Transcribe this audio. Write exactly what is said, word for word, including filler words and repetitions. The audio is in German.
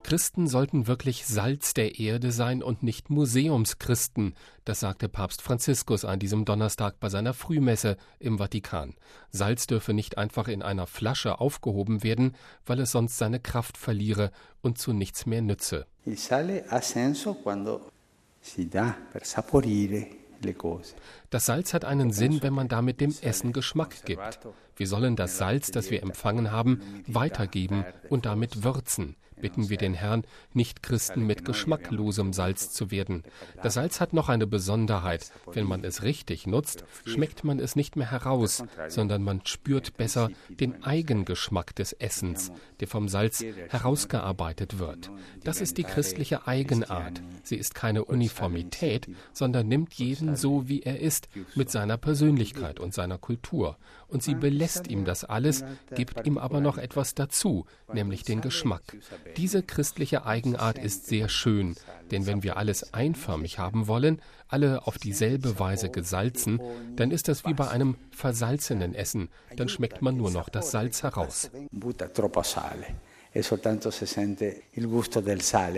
Christen sollten wirklich Salz der Erde sein und nicht Museumschristen, das sagte Papst Franziskus an diesem Donnerstag bei seiner Frühmesse im Vatikan. Salz dürfe nicht einfach in einer Flasche aufgehoben werden, weil es sonst seine Kraft verliere und zu nichts mehr nütze. Il sale ha senso quando si dà per saporire. Das Salz hat einen Sinn, wenn man damit dem Essen Geschmack gibt. Wir sollen das Salz, das wir empfangen haben, weitergeben und damit würzen. Bitten wir den Herrn, nicht Christen mit geschmacklosem Salz zu werden. Das Salz hat noch eine Besonderheit. Wenn man es richtig nutzt, schmeckt man es nicht mehr heraus, sondern man spürt besser den Eigengeschmack des Essens, der vom Salz herausgearbeitet wird. Das ist die christliche Eigenart. Sie ist keine Uniformität, sondern nimmt jeden so, wie er ist, mit seiner Persönlichkeit und seiner Kultur. Und sie belässt ihm das alles, gibt ihm aber noch etwas dazu, nämlich den Geschmack. Diese christliche Eigenart ist sehr schön, denn wenn wir alles einförmig haben wollen, alle auf dieselbe Weise gesalzen, dann ist das wie bei einem versalzenen Essen, dann schmeckt man nur noch das Salz heraus.